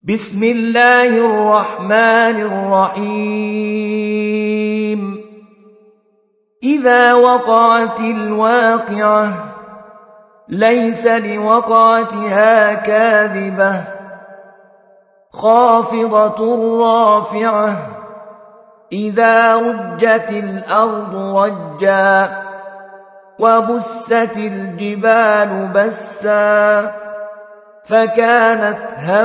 بسم الله الرحمن الرحيم إذا وقعت الواقعة ليس لوقعتها كاذبة خافضة رافعة إذا رجت الأرض رجا وبست الجبال بسا فكانت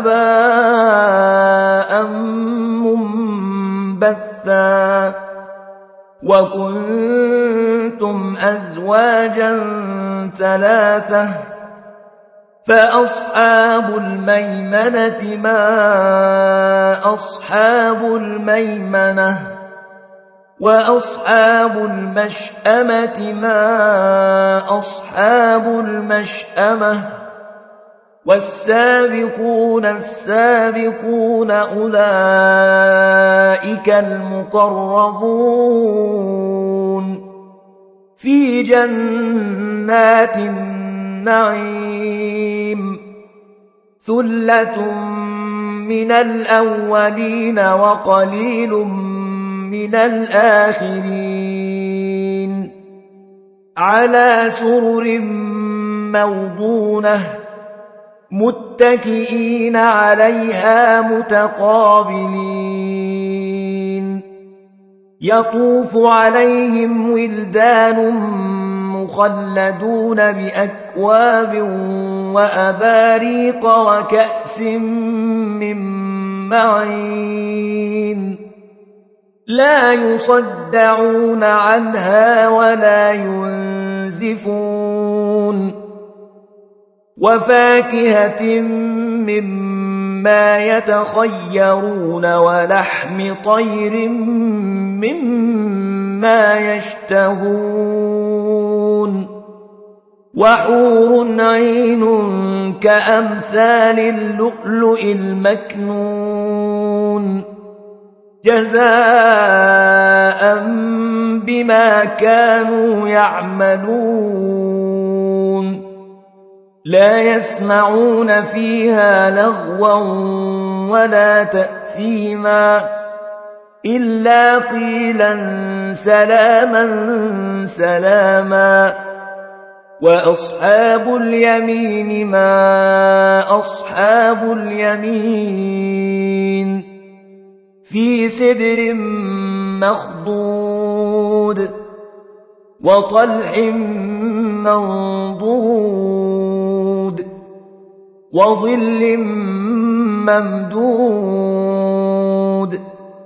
هباء منبثا وكنتم أزواجا ثلاثة فأصحاب الميمنة ما أصحاب الميمنة وأصحاب المشأمة ما أصحاب المشأمة والسابقون السابقون أولئك المقربون في جنات النعيم ثلة من الأولين وقليل من الآخرين على سرر موضونة متكئين عليها متقابلين يطوف عليهم ولدان مخلدون بأكواب وأباريق وكأس من معين لا يصدعون عنها ولا ينزفون وفاكهة مما يتخيرون ولحم طير مما يشتهون وحور عين كأمثال اللؤلؤ المكنون جزاء بما كانوا يعملون لا يسمعون فيها لغوا ولا تأثيما إلا قيلا سلاما سلاما وأصحاب اليمين ما أصحاب اليمين في سدر مخضود وطلح منضود وظل ممدود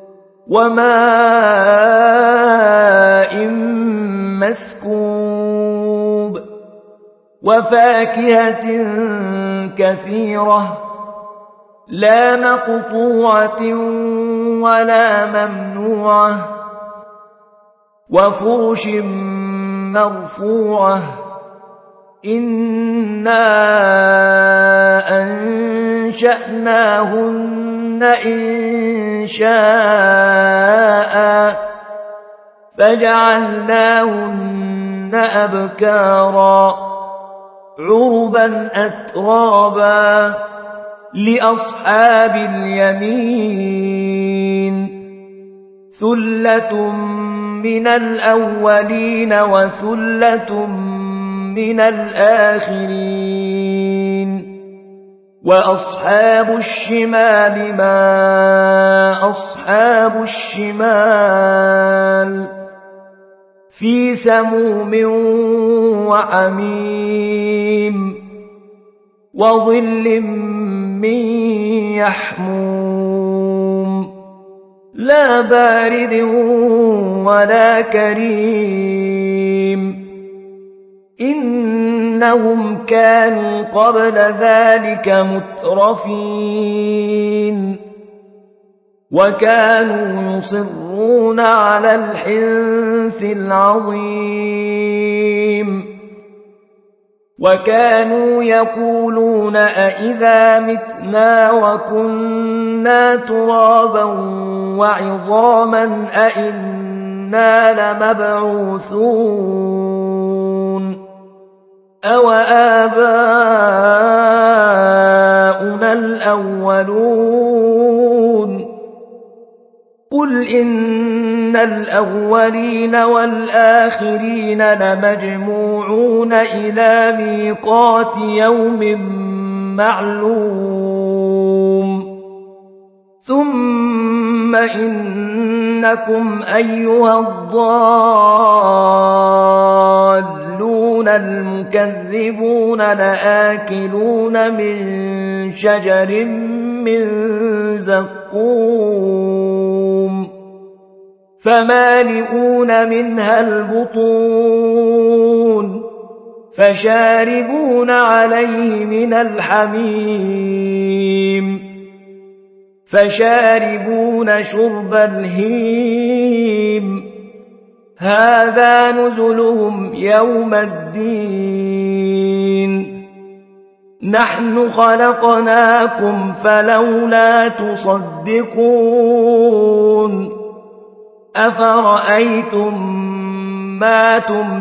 وماء مسكوب وفاكهة كثيرة لا مقطوعة ولا ممنوعة وفرش مرفوعة إنا أنشأناهن إنشاء فجعلناهن أبكارا عربا أترابا لأصحاب اليمين ثلة من الأولين وثلة من الآخرين وأصحاب الشمال ما أصحاب الشمال في سموم وحميم وظل من يحموم لا بارد ولا كريم إنهم كانوا قبل ذلك مترفين وكانوا يصرون على الحنث العظيم وكانوا يقولون أئذا متنا وكنا ترابا وعظاما أئنا لمبعوثون أَوَآبَاؤُنَا الْأَوَّلُونَ قُلْ إِنَّ الْأَوَّلِينَ وَالْآخِرِينَ لَمَجْمُوعُونَ إِلَىٰ مِيقَاتِ يَوْمٍ مَّعْلُومٍ ثُمَّ إِنَّكُمْ أَيُّهَا الضَّالُّونَ الْمُكَذِّبُونَ لَآكِلُونَ مِن شَجَرٍ مِّن زَقُّومٍ فَمَالِئُونَ مِنْهَا الْبُطُونَ فَشَارِبُونَ عَلَيْهِ مِنَ الْحَمِيمِ فَشَارِبُونَ شُرْبَ الْهِيمِ هَٰذَا نُزُلُهُمْ يَوْمَ الدِّينِ نَحْنُ خَلَقْنَاكُمْ فَلَوْلَا تُصَدِّقُونَ أَفَرَأَيْتُم مَّا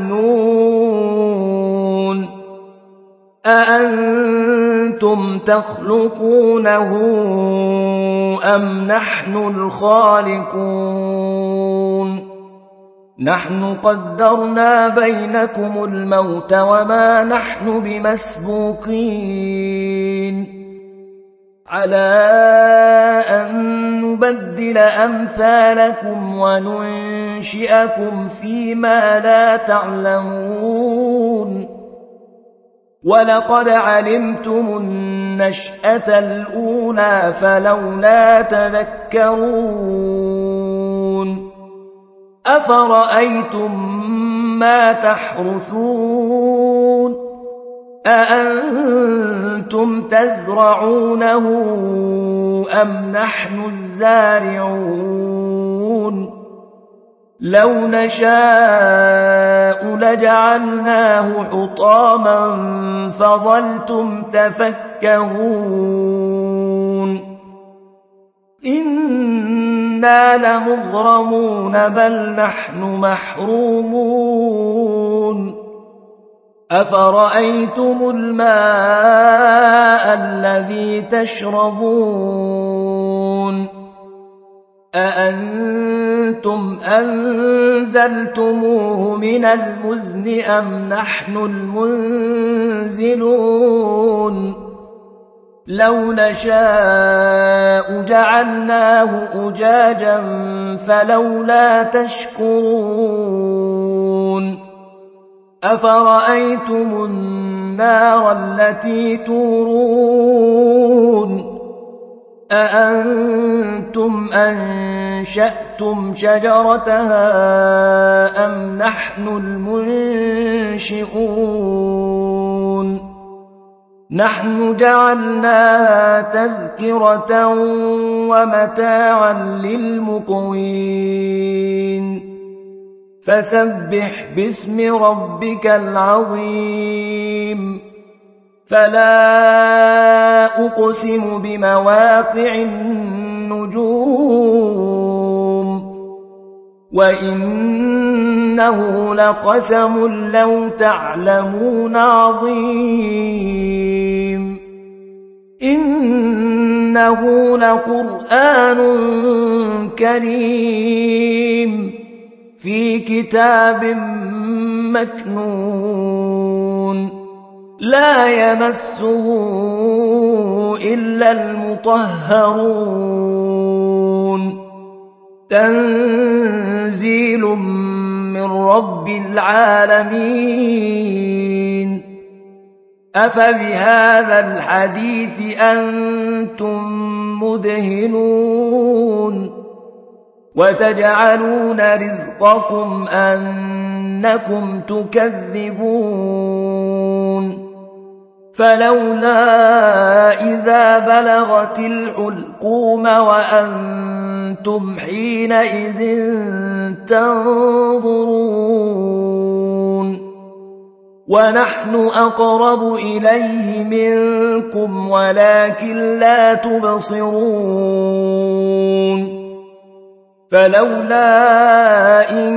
تُمْنُونَ أَأَنتُمْ تَخْلُقُونَهُ أَمْ نَحْنُ الْخَالِقُونَ نَحْنُ قَدَّرْنَا بَيْنَكُمُ الْمَوْتَ وَمَا نَحْنُ بِمَسْبُوقِينَ عَلَىٰ أَن نُّبَدِّلَ أَمْثَالَكُمْ وَنُنشِئَكُمْ فِيمَا لَا تَعْلَمُونَ وَلَقَدْ عَلِمْتُمُ النَّشْأَةَ الْأُولَىٰ فَلَوْلَا تَذَكَّرُونَ أَفَرَأَيْتُم مَّا تَحْرُثُونَ أَأَنتُمْ تَزْرَعُونَهُ أَمْ نَحْنُ الزَّارِعُونَ لَوْ نَشَاءُ لَجَعَلْنَاهُ حُطَامًا فَظَلْتُمْ تَفَكَّهُونَ إِنَّا لَمُغْرَمُونَ بَلْ نَحْنُ مَحْرُومُونَ أَفَرَأَيْتُمُ الْمَاءَ الَّذِي تَشْرَبُونَ أَأَنتُمْ أَنزَلْتُمُوهُ مِنَ الْمُزْنِ أَمْ نَحْنُ الْمُنزِلُونَ لَوْ نَشَاءُ جَعَلْنَاهُ أُجَاجًا فَلَوْلَا تَشْكُرُونَ أَفَرَأَيْتُمُ النَّارَ الَّتِي تُورُونَ أَأَنتُمْ أَنشَأْتُمْ شَجَرَتَهَا أَمْ نَحْنُ الْمُنشِئُونَ نَحْنُ جَعَلْنَاهَا تَذْكِرَةً وَمَتَاعًا لِّلْمُقْوِينَ فَسَبِّحْ بِاسْمِ رَبِّكَ الْعَظِيمِ فَلَا أُقْسِمُ بِمَوَاقِعِ النُّجُومِ وَإِنَّهُ لَقَسَمٌ لَّوْ تَعْلَمُونَ عَظِيمٌ إِنَّهُ لَقُرْآنٌ كَرِيمٌ فِي كِتَابٍ مَّكْنُونٍ لَّا يَمَسُّهُ إِلَّا الْمُطَهَّرُونَ تَنزِيلٌ مِّن رَّبِّ الْعَالَمِينَ أَفَبِهَٰذَا الْحَدِيثِ أَنتُم مُّدْهِنُونَ وَتَجْعَلُونَ رِزْقَكُمْ أَنَّكُمْ تُكَذِّبُونَ فَلَوْلَا إِذَا بَلَغَتِ الْحُلْقُومَ وَأَنتُمْ حِينَئِذٍ تَنظُرُونَ وَنَحْنُ أَقْرَبُ إِلَيْهِ مِنكُمْ وَلَٰكِن لَّا تُبْصِرُونَ فلولا إن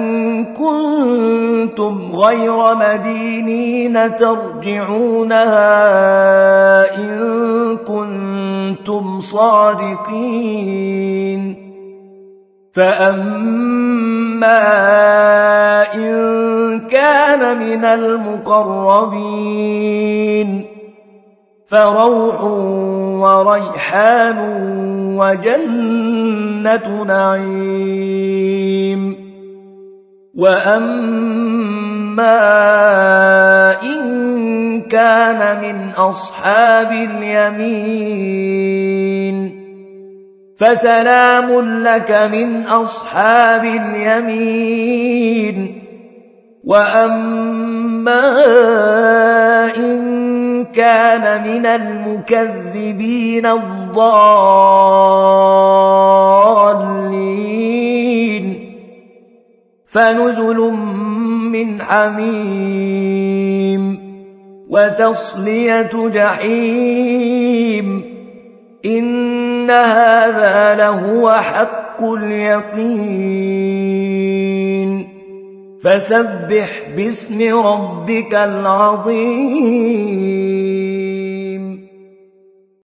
كنتم غير مدينين ترجعونها إن كنتم صادقين فأما إن كان من المقربين فروح وريحان وجنة نعيم وأما إن كان من أصحاب اليمين فسلام لك من أصحاب اليمين وأما إن كان من المكذبين الضالين فنزل من حميم وتصلية جحيم إن هذا لهو حق اليقين فسبح باسم ربك العظيم